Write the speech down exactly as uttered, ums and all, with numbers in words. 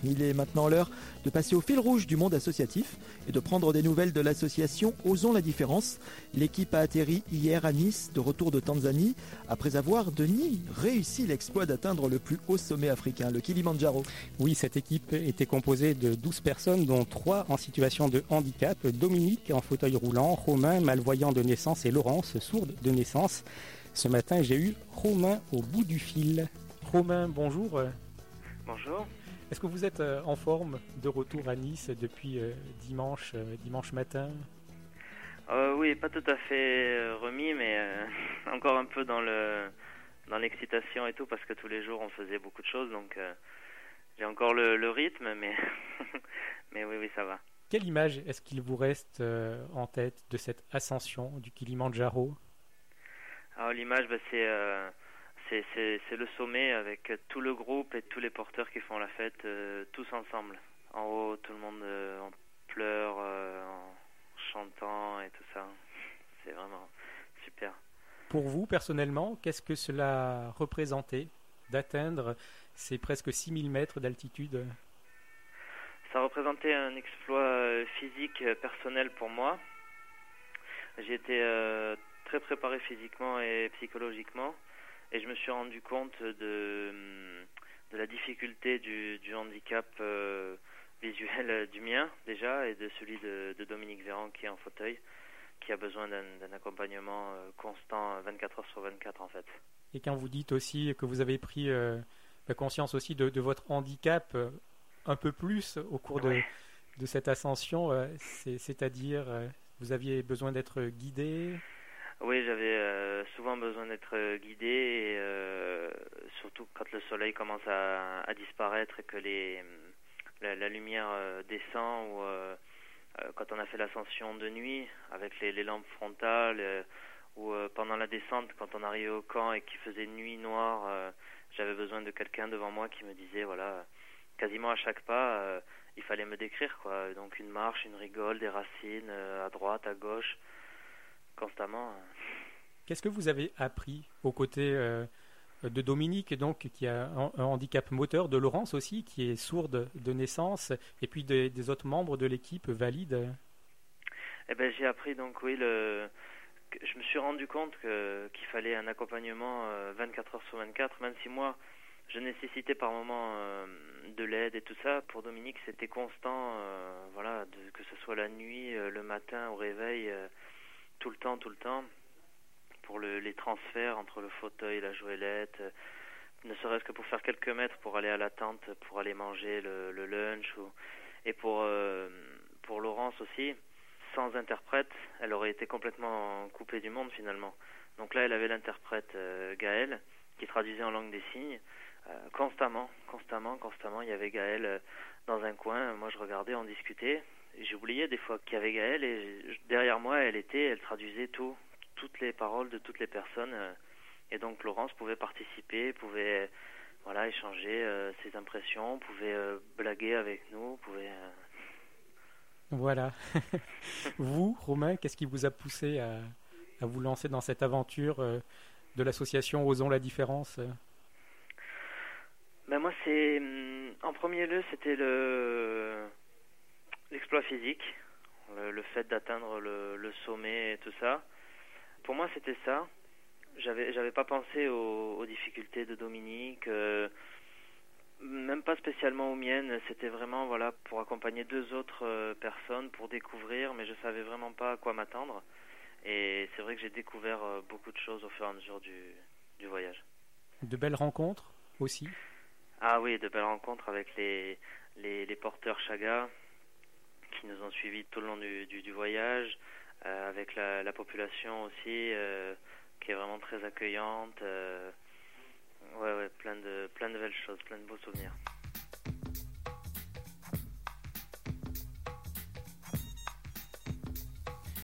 Il est maintenant l'heure de passer au fil rouge du monde associatif et de prendre des nouvelles de l'association Osons la différence. L'équipe a atterri hier à Nice, de retour de Tanzanie, après avoir, Denis, réussi l'exploit d'atteindre le plus haut sommet africain, le Kilimandjaro. Oui, cette équipe était composée de douze personnes, dont trois en situation de handicap. Dominique en fauteuil roulant, Romain malvoyant de naissance et Laurence sourde de naissance. Ce matin, j'ai eu Romain au bout du fil. Romain, bonjour. Bonjour. Est-ce que vous êtes en forme de retour à Nice depuis euh, dimanche, euh, dimanche matin? euh, Oui, pas tout à fait euh, remis, mais euh, encore un peu dans le dans l'excitation et tout, parce que tous les jours on faisait beaucoup de choses, donc euh, j'ai encore le, le rythme, mais mais oui, oui, ça va. Quelle image est-ce qu'il vous reste euh, en tête de cette ascension du Kilimandjaro? Alors l'image, bah, c'est euh, C'est, c'est, c'est le sommet avec tout le groupe et tous les porteurs qui font la fête, euh, tous ensemble. En haut, tout le monde euh, en pleure, euh, en chantant et tout ça. C'est vraiment super. Pour vous, personnellement, qu'est-ce que cela représentait d'atteindre ces presque six mille mètres d'altitude? Ça représentait un exploit physique personnel pour moi. J'ai été euh, très préparé physiquement et psychologiquement. Et je me suis rendu compte de, de la difficulté du, du handicap euh, visuel du mien déjà et de celui de, de Dominique Véran qui est en fauteuil, qui a besoin d'un, d'un accompagnement euh, constant vingt-quatre heures sur vingt-quatre en fait. Et quand vous dites aussi que vous avez pris euh, conscience aussi de, de votre handicap euh, un peu plus au cours de, ouais. de cette ascension, euh, c'est, c'est-à-dire euh, vous aviez besoin d'être guidé? Oui, j'avais euh, souvent besoin d'être guidé, et euh, surtout quand le soleil commence à, à disparaître et que les, la, la lumière euh, descend, ou euh, euh, quand on a fait l'ascension de nuit avec les, les lampes frontales, euh, ou euh, pendant la descente quand on arrivait au camp et qu'il faisait nuit noire, euh, j'avais besoin de quelqu'un devant moi qui me disait, voilà, quasiment à chaque pas, euh, il fallait me décrire, quoi. Donc une marche, une rigole, des racines, euh, à droite, à gauche, constamment. Qu'est-ce que vous avez appris aux côtés euh, de Dominique, donc, qui a un, un handicap moteur, de Laurence aussi, qui est sourde de naissance, et puis des, des autres membres de l'équipe valides? Eh ben, j'ai appris, donc, oui, le... je me suis rendu compte que, qu'il fallait un accompagnement euh, vingt-quatre heures sur vingt-quatre, même si moi, je nécessitais par moments euh, de l'aide et tout ça. Pour Dominique, c'était constant, euh, voilà, de, que ce soit la nuit, euh, le matin, au réveil, euh, tout le temps, tout le temps, pour le, les transferts entre le fauteuil et la joëlette, euh, ne serait-ce que pour faire quelques mètres, pour aller à la tente, pour aller manger le, le lunch, ou, et pour, euh, pour Laurence aussi, sans interprète, elle aurait été complètement coupée du monde finalement. Donc là, elle avait l'interprète euh, Gaël, qui traduisait en langue des signes, euh, constamment, constamment, constamment, il y avait Gaël euh, dans un coin, moi je regardais, on discutait, j'oubliais des fois qu'il y avait Gaëlle, et je, derrière moi elle était, elle traduisait tout, toutes les paroles de toutes les personnes, euh, et donc Laurence pouvait participer, pouvait voilà échanger euh, ses impressions, pouvait euh, blaguer avec nous, pouvait. Euh... Voilà. Vous, Romain, qu'est-ce qui vous a poussé à, à vous lancer dans cette aventure euh, de l'association Osons la différence? Ben moi c'est en premier lieu c'était le l'exploit physique, le, le fait d'atteindre le, le sommet et tout ça. Pour moi, c'était ça. J'avais, j'avais pas pensé aux, aux difficultés de Dominique, euh, même pas spécialement aux miennes. C'était vraiment, voilà, pour accompagner deux autres euh, personnes, pour découvrir, mais je savais vraiment pas à quoi m'attendre. Et c'est vrai que j'ai découvert euh, beaucoup de choses au fur et à mesure du, du voyage. De belles rencontres aussi? Ah oui, de belles rencontres avec les, les, les porteurs Chaga, qui nous ont suivis tout le long du, du, du voyage, euh, avec la, la population aussi, euh, qui est vraiment très accueillante. Euh, ouais, ouais, plein de, plein de belles choses, plein de beaux souvenirs.